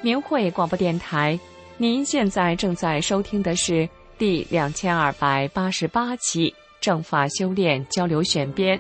明慧广播电台，您现在正在收听的是第2288期正法修炼交流选编。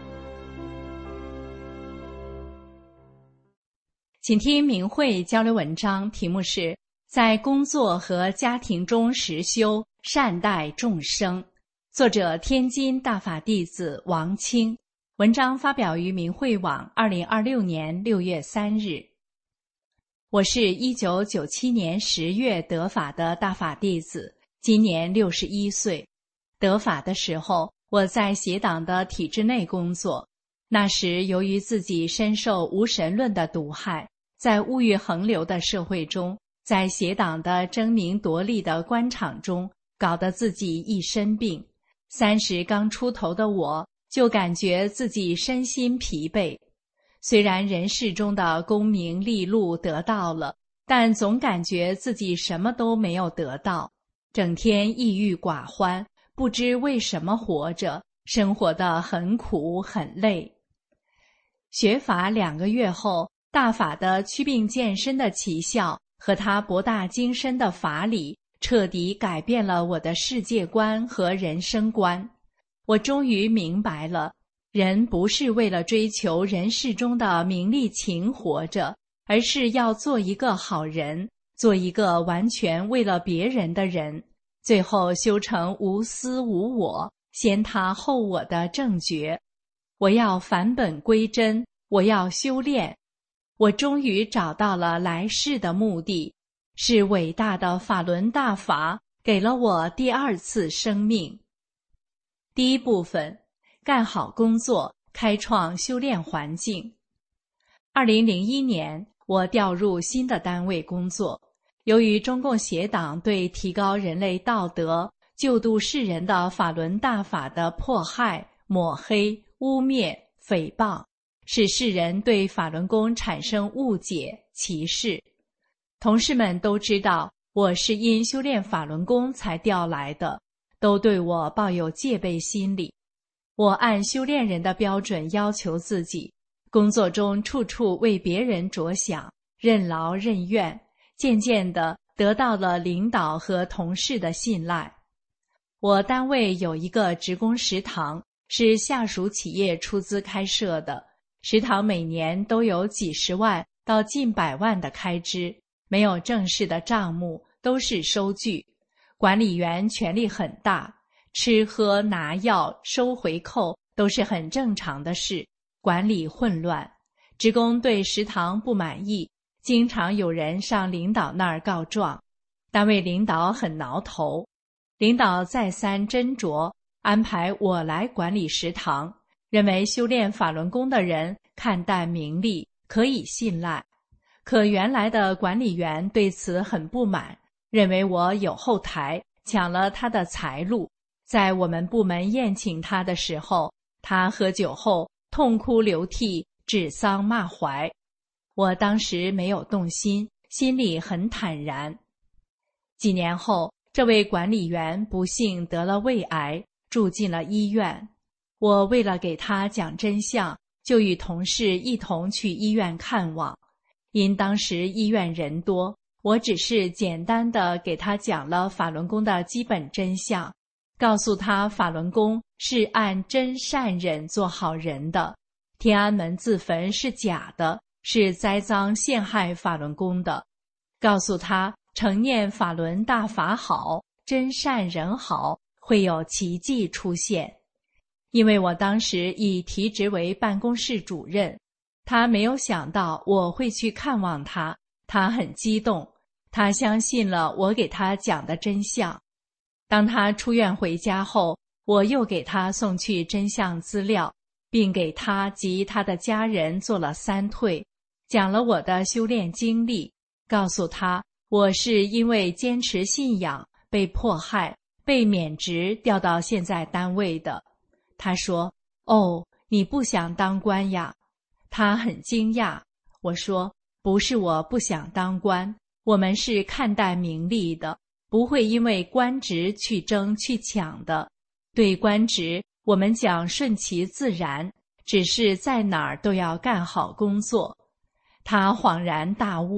请听明慧交流文章，题目是在工作和家庭中实修，善待众生。作者天津大法弟子王清，文章发表于明慧网2026年6月3日。我是1997年10月得法的大法弟子，今年61岁。得法的时候，我在邪党的体制内工作。那时由于自己深受无神论的毒害，在物欲横流的社会中，在邪党的争名夺利的官场中，搞得自己一身病。30刚出头的我，就感觉自己身心疲惫。虽然人世中的功名利禄得到了，但总感觉自己什么都没有得到，整天抑郁寡欢，不知为什么活着，生活得很苦很累。学法2个月后，大法的祛病健身的奇效和他博大精深的法理，彻底改变了我的世界观和人生观。我终于明白了，人不是为了追求人世中的名利情活着，而是要做一个好人，做一个完全为了别人的人，最后修成无私无我，先他后我的正觉。我要返本归真，我要修炼。我终于找到了来世的目的，是伟大的法轮大法给了我第2次生命。第一部分，干好工作，开创修炼环境。2001年，我调入新的单位工作。由于中共邪党对提高人类道德、救度世人的法轮大法的迫害、抹黑、污蔑、诽谤，使世人对法轮功产生误解、歧视。同事们都知道我是因修炼法轮功才调来的，都对我抱有戒备心理。我按修炼人的标准要求自己，工作中处处为别人着想，任劳任怨，渐渐地得到了领导和同事的信赖。我单位有一个职工食堂，是下属企业出资开设的，食堂每年都有几十万到近100万的开支，没有正式的账目，都是收据。管理员权力很大，吃喝拿药收回扣都是很正常的事，管理混乱。职工对食堂不满意，经常有人上领导那儿告状，单位领导很挠头。领导再三斟酌，安排我来管理食堂，认为修炼法轮功的人看淡名利，可以信赖。可原来的管理员对此很不满，认为我有后台，抢了他的财路。在我们部门宴请他的时候，他喝酒后痛哭流涕，指桑骂槐。我当时没有动心，心里很坦然。几年后，这位管理员不幸得了胃癌，住进了医院。我为了给他讲真相，就与同事一同去医院看望。因当时医院人多，我只是简单的给他讲了法轮功的基本真相，告诉他法轮功是按真善忍做好人的，天安门自焚是假的，是栽赃陷害法轮功的。告诉他承念法轮大法好，真善人好，会有奇迹出现。因为我当时已提职为办公室主任，他没有想到我会去看望他，他很激动，他相信了我给他讲的真相。当他出院回家后，我又给他送去真相资料，并给他及他的家人做了3退，讲了我的修炼经历，告诉他我是因为坚持信仰被迫害，被免职调到现在单位的。他说：哦，你不想当官呀？他很惊讶。我说：不是我不想当官，我们是看待名利的，不会因为官职去争去抢的。对官职，我们讲顺其自然，只是在哪儿都要干好工作。他恍然大悟，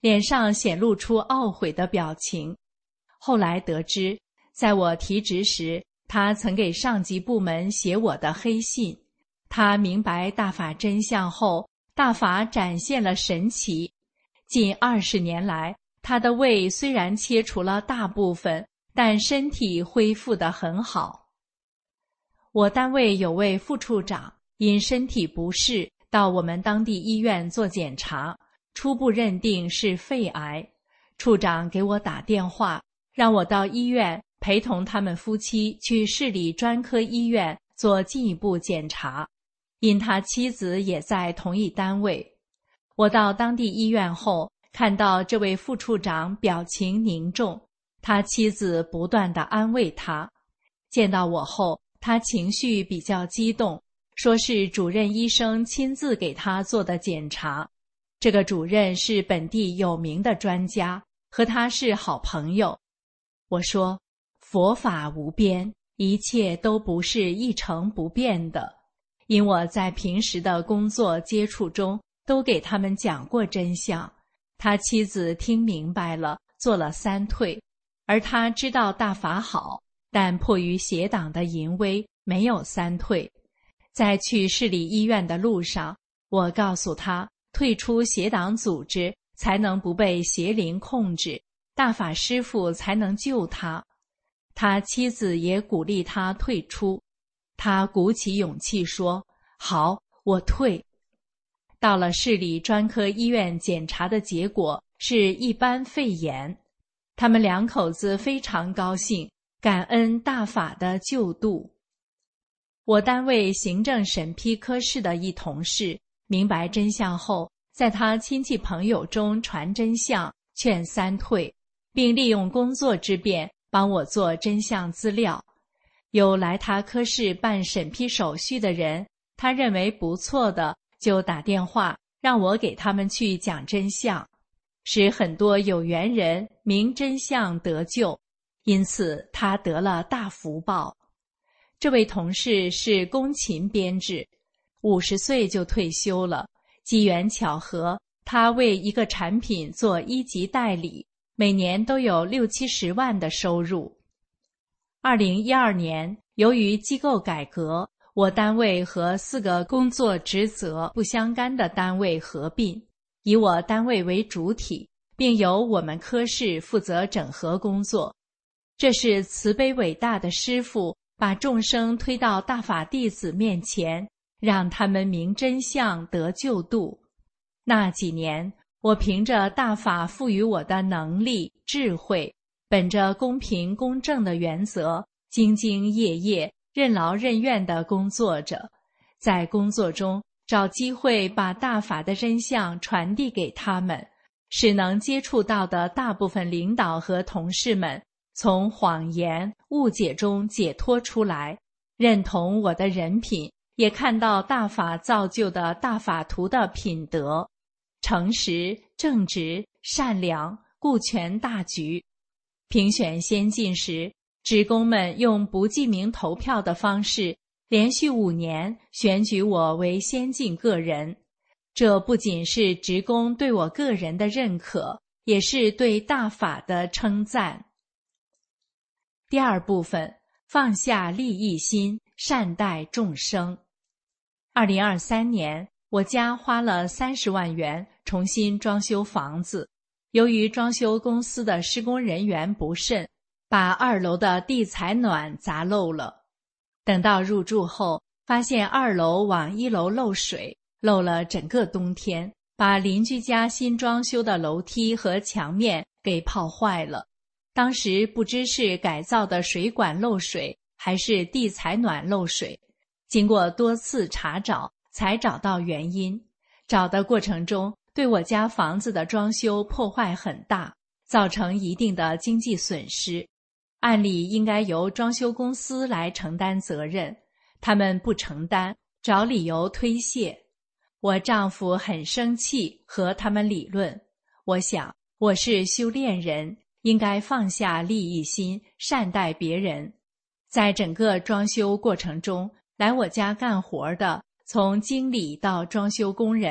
脸上显露出懊悔的表情。后来得知，在我提职时，他曾给上级部门写我的黑信。他明白大法真相后，大法展现了神奇。近20年来，他的胃虽然切除了大部分，但身体恢复得很好。我单位有位副处长因身体不适到我们当地医院做检查，初步认定是肺癌。处长给我打电话，让我到医院陪同他们夫妻去市里专科医院做进一步检查，因他妻子也在同一单位。我到当地医院后，看到这位副处长表情凝重，他妻子不断地安慰他。见到我后，他情绪比较激动，说是主任医生亲自给他做的检查。这个主任是本地有名的专家，和他是好朋友。我说，佛法无边，一切都不是一成不变的。因我在平时的工作接触中都给他们讲过真相，他妻子听明白了，做了3退，而他知道大法好，但迫于邪党的淫威，没有3退。在去市里医院的路上，我告诉他，退出邪党组织才能不被邪灵控制，大法师父才能救他。他妻子也鼓励他退出，他鼓起勇气说，好，我退。到了市里专科医院检查的结果是一般肺炎，他们2口子非常高兴，感恩大法的救度。我单位行政审批科室的一同事明白真相后，在他亲戚朋友中传真相，劝3退，并利用工作之便帮我做真相资料。有来他科室办审批手续的人，他认为不错的，就打电话让我给他们去讲真相，使很多有缘人明真相得救，因此他得了大福报。这位同事是工勤编制，50岁就退休了。机缘巧合，他为一个产品做1级代理，每年都有60-70万的收入。2012年，由于机构改革，我单位和4个工作职责不相干的单位合并，以我单位为主体，并由我们科室负责整合工作。这是慈悲伟大的师父把众生推到大法弟子面前，让他们明真相得救度。那几年，我凭着大法赋予我的能力、智慧，本着公平公正的原则，兢兢业业、任劳任怨地工作着，在工作中找机会把大法的真相传递给他们，使能接触到的大部分领导和同事们从谎言、误解中解脱出来，认同我的人品，也看到大法造就的大法徒的品德：诚实、正直、善良，顾全大局。评选先进时，职工们用不记名投票的方式，连续5年选举我为先进个人。这不仅是职工对我个人的认可，也是对大法的称赞。第2部分，放下利益心，善待众生。2023年，我家花了30万元重新装修房子，由于装修公司的施工人员不慎，把2楼的地采暖砸漏了。等到入住后，发现2楼往1楼漏水，漏了整个冬天，把邻居家新装修的楼梯和墙面给泡坏了。当时不知是改造的水管漏水，还是地采暖漏水，经过多次查找，才找到原因。找的过程中，对我家房子的装修破坏很大，造成一定的经济损失。按理应该由装修公司来承担责任，他们不承担，找理由推卸。我丈夫很生气，和他们理论。我想，我是修炼人，应该放下利益心，善待别人。在整个装修过程中，来我家干活的，从经理到装修工人，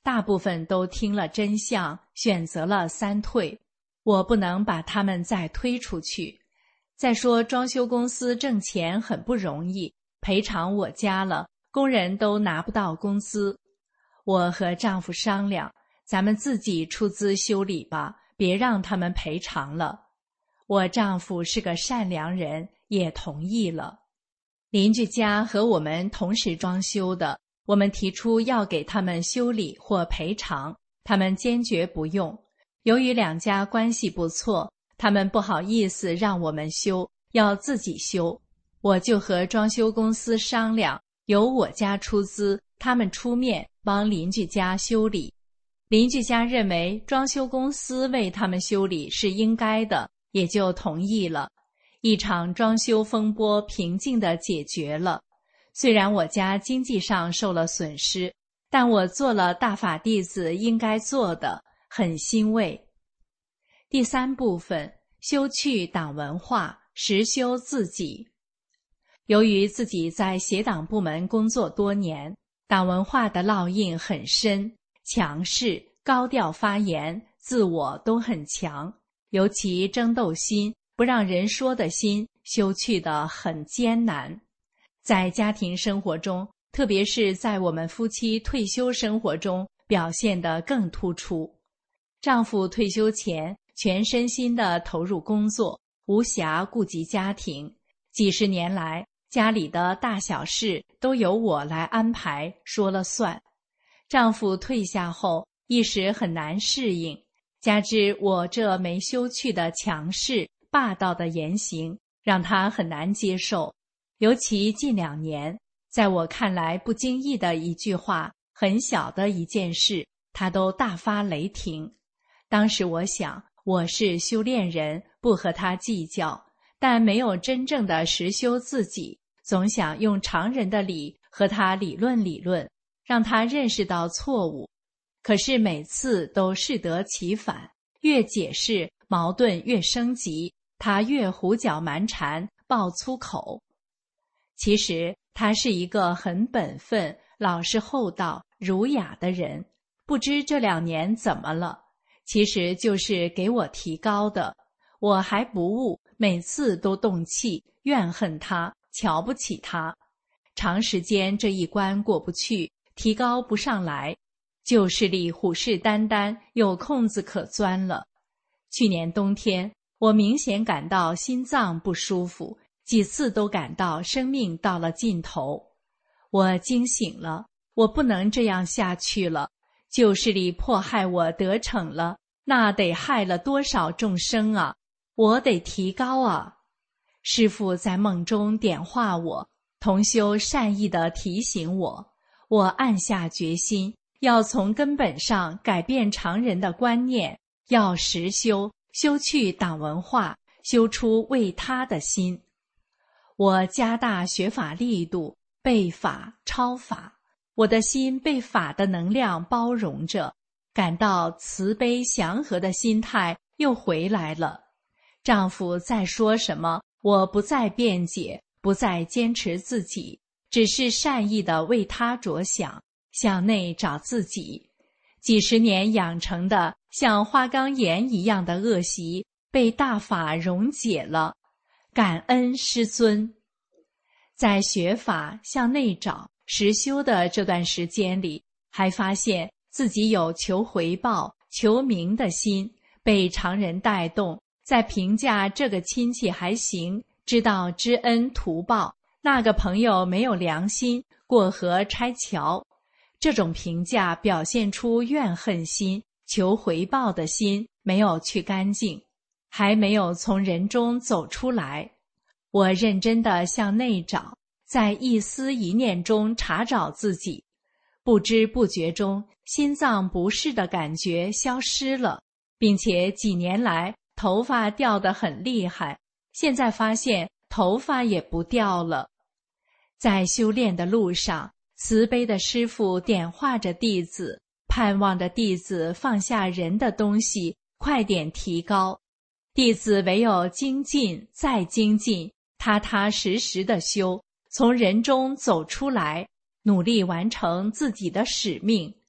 大部分都听了真相，选择了三退。我不能把他们再推出去。再说装修公司挣钱很不容易，赔偿我家了，工人都拿不到工资。我和丈夫商量，咱们自己出资修理吧，别让他们赔偿了。我丈夫是个善良人，也同意了。邻居家和我们同时装修的，我们提出要给他们修理或赔偿，他们坚决不用。由于两家关系不错，他们不好意思让我们修，要自己修。我就和装修公司商量，由我家出资，他们出面帮邻居家修理。邻居家认为装修公司为他们修理是应该的，也就同意了。一场装修风波平静地解决了。虽然我家经济上受了损失，但我做了大法弟子应该做的，很欣慰。第三部分，修去党文化，实修自己。由于自己在协党部门工作多年，党文化的烙印很深，强势、高调发言、自我都很强，尤其争斗心、不让人说的心，修去得很艰难。在家庭生活中，特别是在我们夫妻退休生活中，表现得更突出。丈夫退休前全身心地投入工作，无暇顾及家庭。几十年来，家里的大小事都由我来安排，说了算。丈夫退下后，一时很难适应，加之我这没修去的强势、霸道的言行，让他很难接受。尤其近2年，在我看来不经意的一句话，很小的一件事，他都大发雷霆。当时我想，我是修炼人，不和他计较，但没有真正的实修自己，总想用常人的理和他理论，让他认识到错误。可是每次都适得其反，越解释矛盾越升级，他越胡搅蛮缠，爆粗口。其实他是一个很本分、老实厚道、儒雅的人，不知这2年怎么了，其实就是给我提高的。我还不悟，每次都动气，怨恨他，瞧不起他。长时间这一关过不去，提高不上来，旧势力虎视眈眈，有空子可钻了。去年冬天，我明显感到心脏不舒服，几次都感到生命到了尽头。我惊醒了，我不能这样下去了。旧势力迫害我得逞了，那得害了多少众生啊！我得提高啊！师父在梦中点化我，同修善意地提醒我，我暗下决心，要从根本上改变常人的观念，要实修，修去党文化，修出为他的心。我加大学法力度，背法、抄法，我的心被法的能量包容着，感到慈悲祥和的心态又回来了。丈夫再说什么，我不再辩解，不再坚持自己，只是善意地为他着想，向内找自己。几十年养成的像花岗岩一样的恶习，被大法溶解了。感恩师尊。在学法向内找实修的这段时间里，还发现自己有求回报、求名的心，被常人带动，在评价这个亲戚还行，知道知恩图报，那个朋友没有良心，过河拆桥。这种评价表现出怨恨心、求回报的心没有去干净，还没有从人中走出来。我认真地向内找，在一思一念中查找自己，不知不觉中心脏不适的感觉消失了，并且几年来头发掉得很厉害，现在发现头发也不掉了。在修炼的路上，慈悲的师父点化着弟子，盼望着弟子放下人的东西，快点提高。弟子唯有精进再精进，踏踏实实地修，从人中走出来，努力完成自己的使命。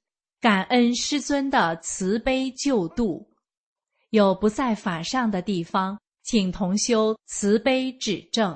感恩师尊的慈悲救度。有不在法上的地方，请同修慈悲指正。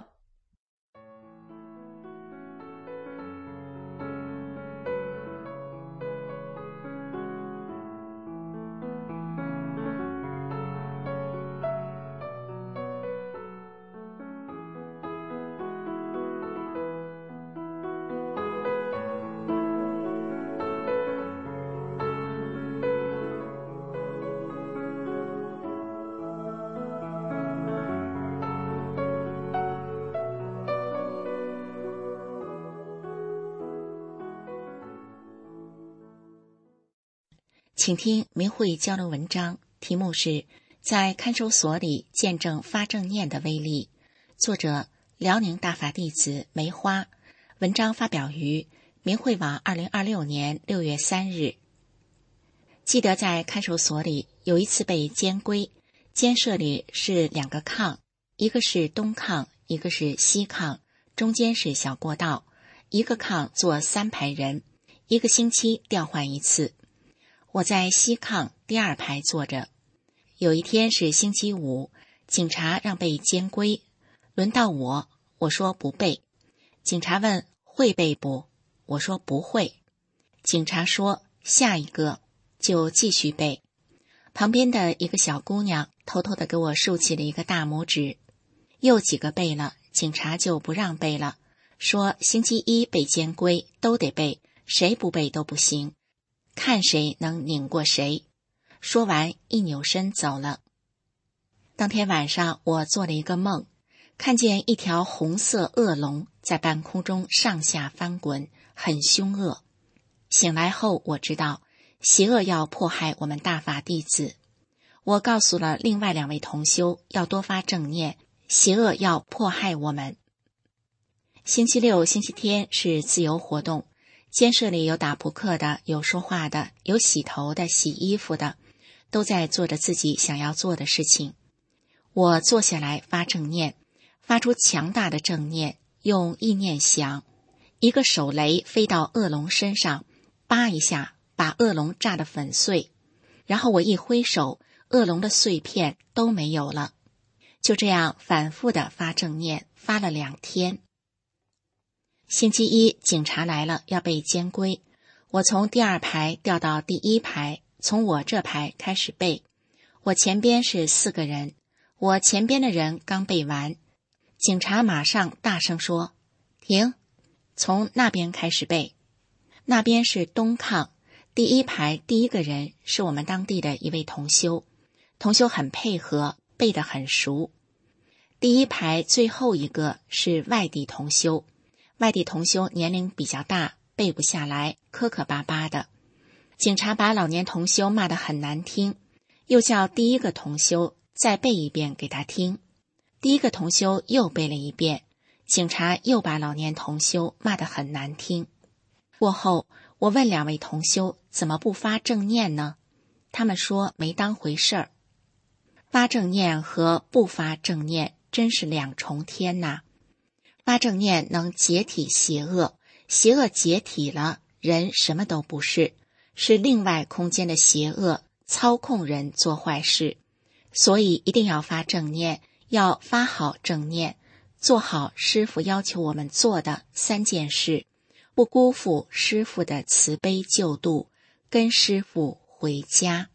请听明慧交流文章，题目是在看守所里见证发正念的威力，作者辽宁大法弟子梅花，文章发表于明慧网2026年6月3日。记得在看守所里有一次被监规，监舍里是2个炕，一个是东炕，一个是西炕，中间是小过道，一个炕坐3排人，一个星期调换一次。我在西炕第2排坐着。有一天是星期五，警察让背监规，轮到我说不背。警察问会背不？我说不会。警察说下一个，就继续背。旁边的一个小姑娘偷偷地给我竖起了一个大拇指。又几个背了，警察就不让背了，说星期一背监规都得背，谁不背都不行，看谁能拧过谁。说完一扭身走了。当天晚上我做了一个梦，看见一条红色恶龙在半空中上下翻滚，很凶恶。醒来后我知道邪恶要迫害我们大法弟子，我告诉了另外2位同修要多发正念，邪恶要迫害我们。星期六、星期天是自由活动，监舍里有打扑克的，有说话的，有洗头的，洗衣服的，都在做着自己想要做的事情。我坐下来发正念，发出强大的正念，用意念想，一个手雷飞到恶龙身上，叭一下把恶龙炸得粉碎，然后我一挥手，恶龙的碎片都没有了。就这样反复地发正念，发了2天。星期一警察来了，要背监规，我从第2排调到第1排，从我这排开始背。我前边是4个人，我前边的人刚背完，警察马上大声说停，从那边开始背。那边是东炕，第1排第1个人是我们当地的一位同修，同修很配合，背得很熟。第1排最后一个是外地同修，外地同修年龄比较大，背不下来，磕磕巴巴的。警察把老年同修骂得很难听，又叫第1个同修再背一遍给他听。第1个同修又背了一遍，警察又把老年同修骂得很难听。过后我问2位同修怎么不发正念呢？他们说没当回事儿。发正念和不发正念真是2重天呐。发正念能解体邪恶，邪恶解体了，人什么都不是，是另外空间的邪恶操控人做坏事。所以一定要发正念，要发好正念，做好师父要求我们做的3件事，不辜负师父的慈悲救度，跟师父回家。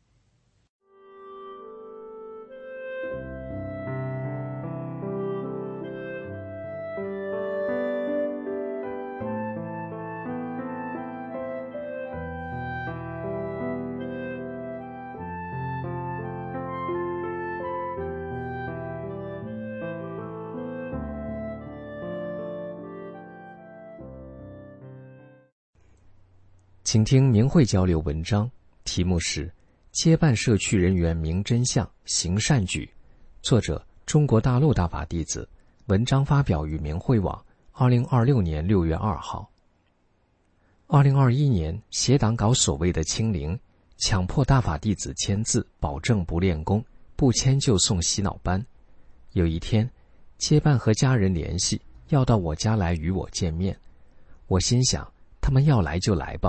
请听明慧交流文章，题目是接办社区人员明真相行善举，作者中国大陆大法弟子，文章发表于明慧网2026年6月2号。2021年协党搞所谓的清零，强迫大法弟子签字保证不练功，不签就送洗脑班。有一天接办和家人联系，要到我家来与我见面。我心想他们要来就来吧，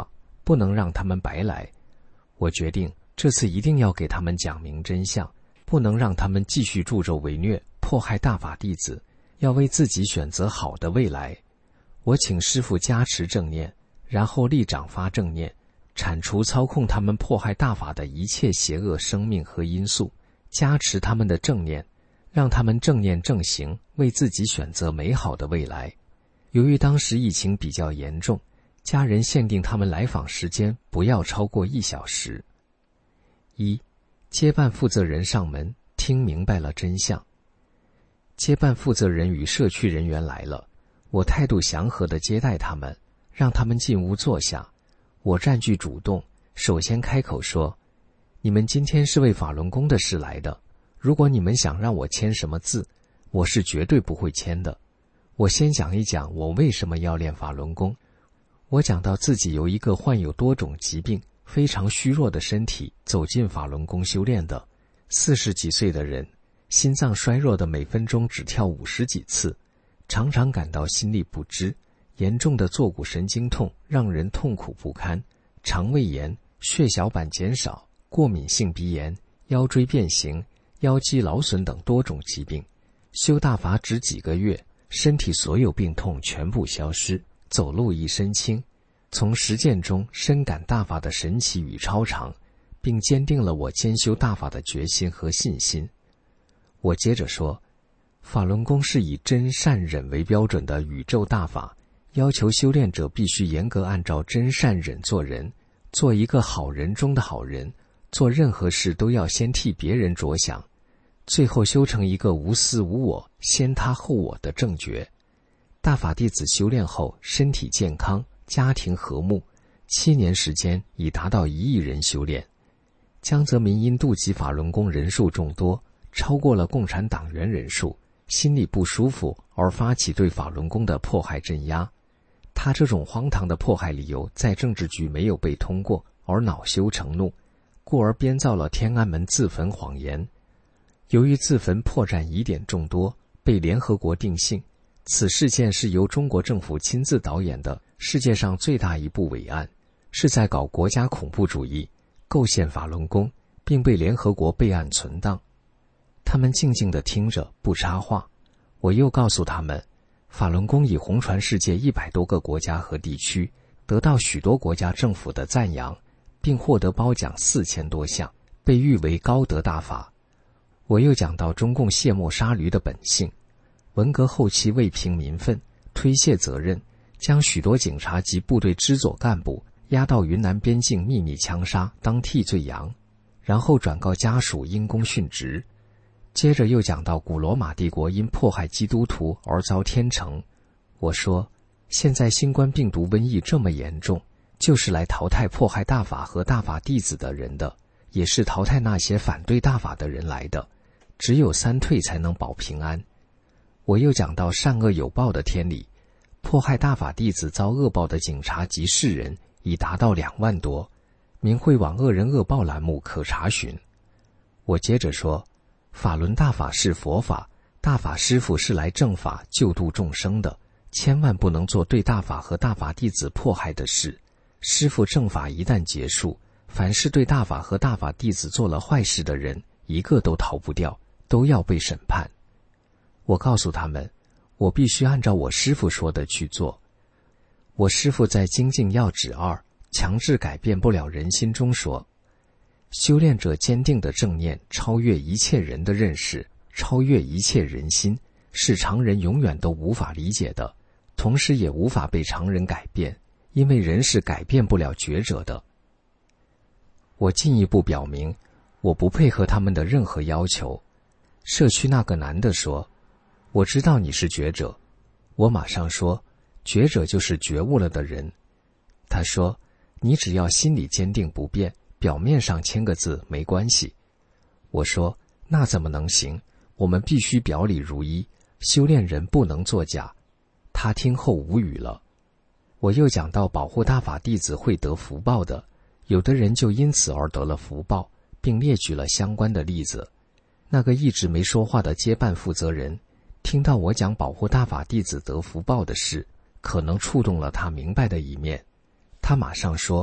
不能让他们白来。我决定这次一定要给他们讲明真相，不能让他们继续助纣为虐，迫害大法弟子，要为自己选择好的未来。我请师父加持正念，然后立掌发正念，铲除操控他们迫害大法的一切邪恶生命和因素，加持他们的正念，让他们正念正行，为自己选择美好的未来。由于当时疫情比较严重，家人限定他们来访时间不要超过1小时。1. 接办负责人上门，听明白了真相。接办负责人与社区人员来了，我态度祥和地接待他们，让他们进屋坐下。我占据主动，首先开口说：你们今天是为法轮功的事来的，如果你们想让我签什么字，我是绝对不会签的。我先讲一讲我为什么要练法轮功。我讲到自己由一个患有多种疾病、非常虚弱的身体走进法轮功修炼的40几岁的人，心脏衰弱的每分钟只跳50几次，常常感到心力不支，严重的坐骨神经痛让人痛苦不堪，肠胃炎、血小板减少、过敏性鼻炎、腰椎变形、腰肌劳损等多种疾病。修大法只几个月，身体所有病痛全部消失，走路一身轻。从实践中深感大法的神奇与超常，并坚定了我兼修大法的决心和信心。我接着说，法轮功是以真善忍为标准的宇宙大法，要求修炼者必须严格按照真善忍做人，做一个好人中的好人，做任何事都要先替别人着想，最后修成一个无私无我、先他后我的正觉。大法弟子修炼后身体健康，家庭和睦，7年时间已达到1亿人修炼。江泽民因妒忌法轮功人数众多，超过了共产党员人数，心里不舒服而发起对法轮功的迫害镇压。他这种荒唐的迫害理由在政治局没有被通过，而恼羞成怒，故而编造了天安门自焚谎言。由于自焚破绽疑点众多，被联合国定性，此事件是由中国政府亲自导演的世界上最大一部伟案，是在搞国家恐怖主义，构陷法轮功，并被联合国备案存档。他们静静地听着，不插话。我又告诉他们，法轮功已红传世界100多个国家和地区，得到许多国家政府的赞扬，并获得褒奖4000多项，被誉为高德大法。我又讲到中共卸磨杀驴的本性，文革后期为平民愤，推卸责任，将许多警察及部队支左干部押到云南边境秘密枪杀，当替罪羊，然后转告家属因公殉职。接着又讲到古罗马帝国因迫害基督徒而遭天惩。我说，现在新冠病毒瘟疫这么严重，就是来淘汰迫害大法和大法弟子的人的，也是淘汰那些反对大法的人来的，只有3退才能保平安。我又讲到善恶有报的天理，迫害大法弟子遭恶报的警察及世人已达到2万多，明慧网恶人恶报栏目可查询。我接着说，法轮大法是佛法，大法师父是来正法救度众生的，千万不能做对大法和大法弟子迫害的事。师父正法一旦结束，凡是对大法和大法弟子做了坏事的人，一个都逃不掉，都要被审判。我告诉他们，我必须按照我师父说的去做。我师父在《精进要旨2强制改变不了人心》中说，修炼者坚定的正念超越一切人的认识，超越一切人心，是常人永远都无法理解的，同时也无法被常人改变，因为人是改变不了觉者的。我进一步表明，我不配合他们的任何要求。社区那个男的说，我知道你是觉者。我马上说，觉者就是觉悟了的人。他说，你只要心里坚定不变，表面上签个字没关系。我说，那怎么能行？我们必须表里如一，修炼人不能作假。他听后无语了。我又讲到保护大法弟子会得福报的，有的人就因此而得了福报，并列举了相关的例子。那个一直没说话的接办负责人，听到我讲保护大法弟子得福报的事，可能触动了他明白的一面。他马上说，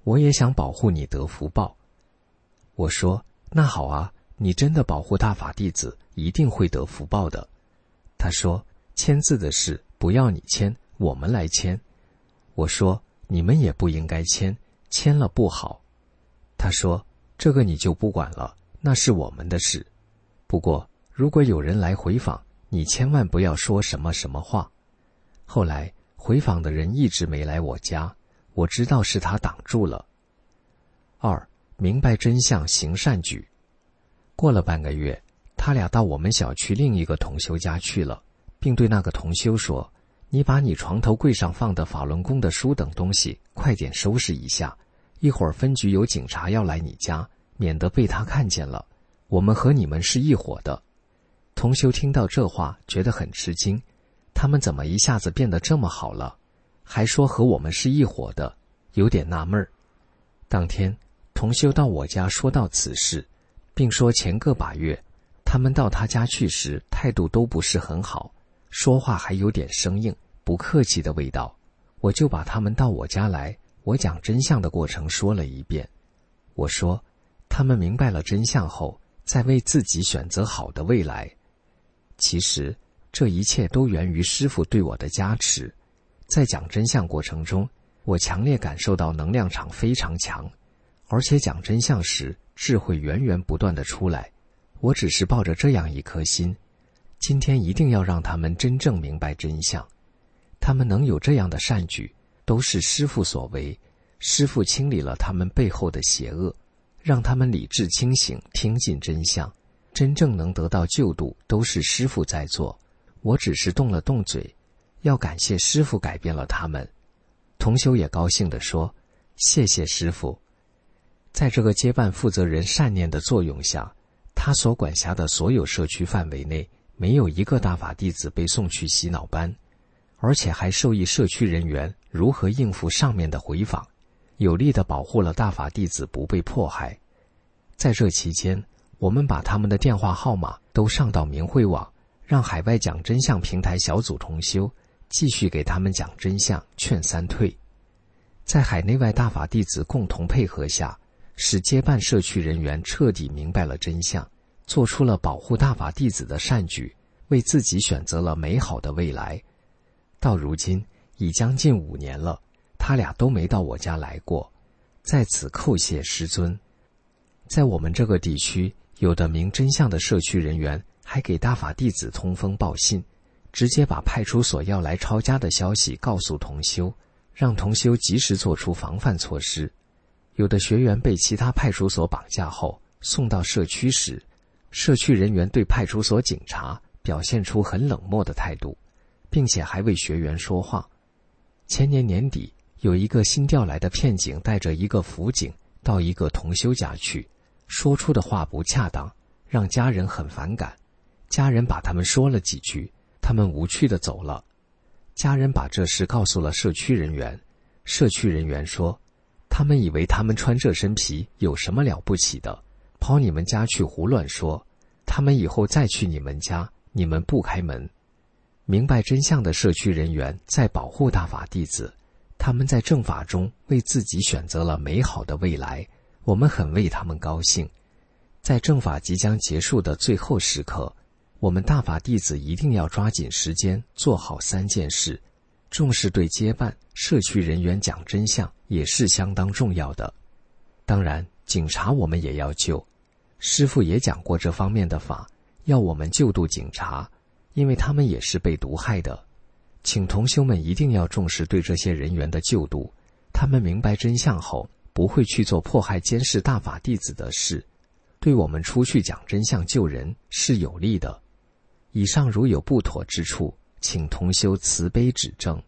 我也想保护你得福报。我说，那好啊，你真的保护大法弟子，一定会得福报的。他说，签字的事不要你签，我们来签。我说，你们也不应该签，签了不好。他说，这个你就不管了，那是我们的事。不过如果有人来回访，你千万不要说什么什么话。后来回访的人一直没来我家，我知道是他挡住了。2. 明白真相，行善举。过了半个月，他俩到我们小区另一个同修家去了，并对那个同修说，你把你床头柜上放的法轮功的书等东西快点收拾一下，一会儿分局有警察要来你家，免得被他看见了，我们和你们是一伙的。同修听到这话觉得很吃惊，他们怎么一下子变得这么好了，还说和我们是一伙的，有点纳闷儿。当天同修到我家说到此事，并说前个把月他们到他家去时态度都不是很好，说话还有点生硬，不客气的味道。我就把他们到我家来，我讲真相的过程说了一遍。我说，他们明白了真相后，再为自己选择好的未来。其实这一切都源于师父对我的加持。在讲真相过程中，我强烈感受到能量场非常强，而且讲真相时智慧源源不断地出来。我只是抱着这样一颗心，今天一定要让他们真正明白真相。他们能有这样的善举，都是师父所为，师父清理了他们背后的邪恶，让他们理智清醒，听进真相，真正能得到救度，都是师父在做。我只是动了动嘴，要感谢师父改变了他们。同修也高兴地说，谢谢师父。在这个接办负责人善念的作用下，他所管辖的所有社区范围内，没有一个大法弟子被送去洗脑班，而且还授意社区人员如何应付上面的回访，有力地保护了大法弟子不被迫害。在这期间，我们把他们的电话号码都上到明慧网，让海外讲真相平台小组同修继续给他们讲真相，劝三退。在海内外大法弟子共同配合下，使接办社区人员彻底明白了真相，做出了保护大法弟子的善举，为自己选择了美好的未来。到如今已将近5年了，他俩都没到我家来过，在此叩谢师尊。在我们这个地区，有的明真相的社区人员还给大法弟子通风报信，直接把派出所要来抄家的消息告诉同修，让同修及时做出防范措施。有的学员被其他派出所绑架后送到社区时，社区人员对派出所警察表现出很冷漠的态度，并且还为学员说话。前年年底，有一个新调来的骗警带着一个辅警到一个同修家去，说出的话不恰当，让家人很反感。家人把他们说了几句，他们无趣地走了。家人把这事告诉了社区人员，社区人员说，他们以为他们穿这身皮有什么了不起的，跑你们家去胡乱说，他们以后再去你们家，你们不开门。明白真相的社区人员在保护大法弟子，他们在正法中为自己选择了美好的未来，我们很为他们高兴。在正法即将结束的最后时刻，我们大法弟子一定要抓紧时间做好3件事，重视对接办社区人员讲真相也是相当重要的。当然，警察我们也要救，师父也讲过这方面的法，要我们救度警察，因为他们也是被毒害的。请同修们一定要重视对这些人员的救度，他们明白真相后，不会去做迫害监视大法弟子的事，对我们出去讲真相救人是有利的。以上如有不妥之处，请同修慈悲指正。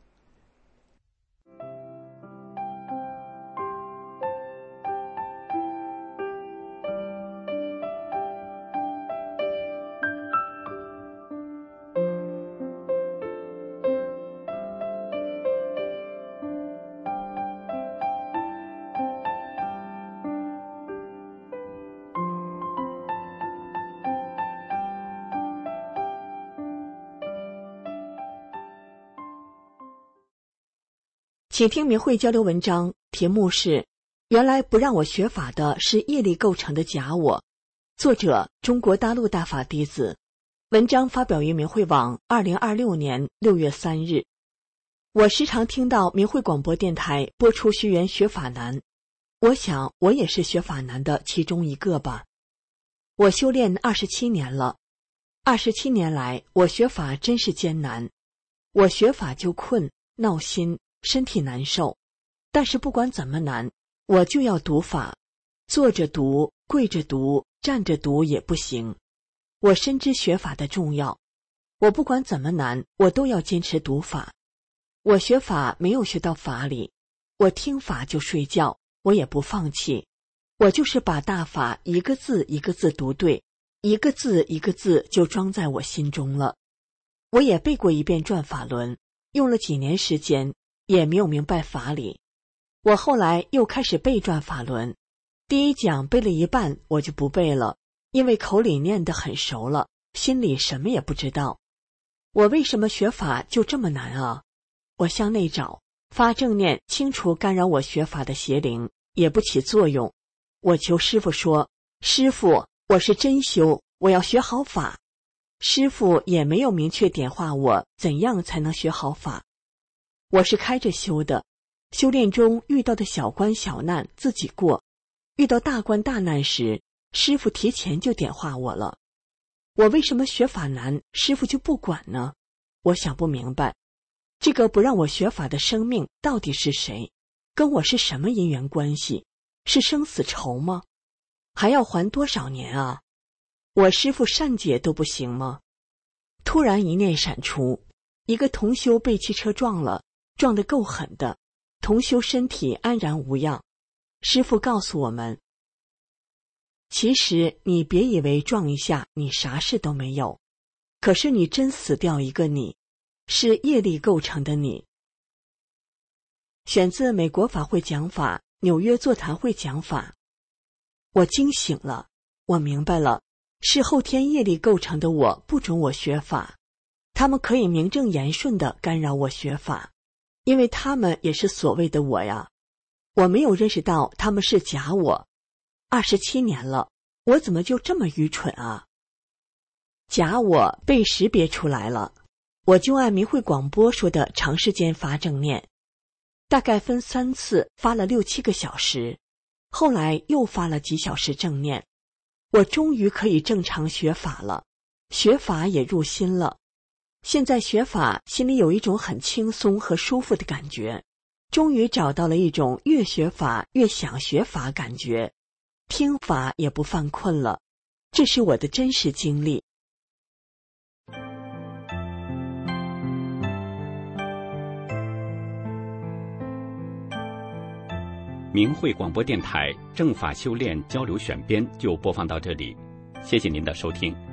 请听明慧交流文章，题目是原来不让我学法的是业力构成的假我。作者：中国大陆大法弟子。文章发表于明慧网2026年6月3日。我时常听到明慧广播电台播出学员学法难，我想我也是学法难的其中一个吧。我修炼27年了，27年来我学法真是艰难。我学法就困、闹心、身体难受，但是不管怎么难，我就要读法，坐着读、跪着读、站着读也不行。我深知学法的重要，我不管怎么难，我都要坚持读法。我学法没有学到法理，我听法就睡觉，我也不放弃，我就是把大法一个字一个字读对，一个字一个字就装在我心中了。我也背过一遍转法轮，用了几年时间，也没有明白法理。我后来又开始背转法轮，第一讲背了一半我就不背了，因为口里念得很熟了，心里什么也不知道。我为什么学法就这么难啊？我向内找，发正念清除干扰我学法的邪灵，也不起作用。我求师父说，师父，我是真修，我要学好法。师父也没有明确点化我怎样才能学好法。我是开着修的，修炼中遇到的小关小难自己过，遇到大关大难时，师父提前就点化我了。我为什么学法难，师父就不管呢？我想不明白，这个不让我学法的生命到底是谁？跟我是什么因缘关系？是生死仇吗？还要还多少年啊？我师父善解都不行吗？突然一念闪出，一个同修被汽车撞了，撞得够狠的，同修身体安然无恙。师父告诉我们，其实你别以为撞一下你啥事都没有，可是你真死掉一个你，是业力构成的你。选自美国法会讲法，纽约座谈会讲法。我惊醒了，我明白了，是后天业力构成的我不准我学法，他们可以名正言顺地干扰我学法，因为他们也是所谓的我呀。我没有认识到他们是假我。27年了，我怎么就这么愚蠢啊？假我被识别出来了，我就按明慧广播说的长时间发正念，大概分3次发了6、7个小时，后来又发了几小时正念。我终于可以正常学法了，学法也入心了。现在学法心里有一种很轻松和舒服的感觉，终于找到了一种越学法越想学法感觉，听法也不犯困了，这是我的真实经历。 明慧广播电台正法修炼交流选编就播放到这里，谢谢您的收听。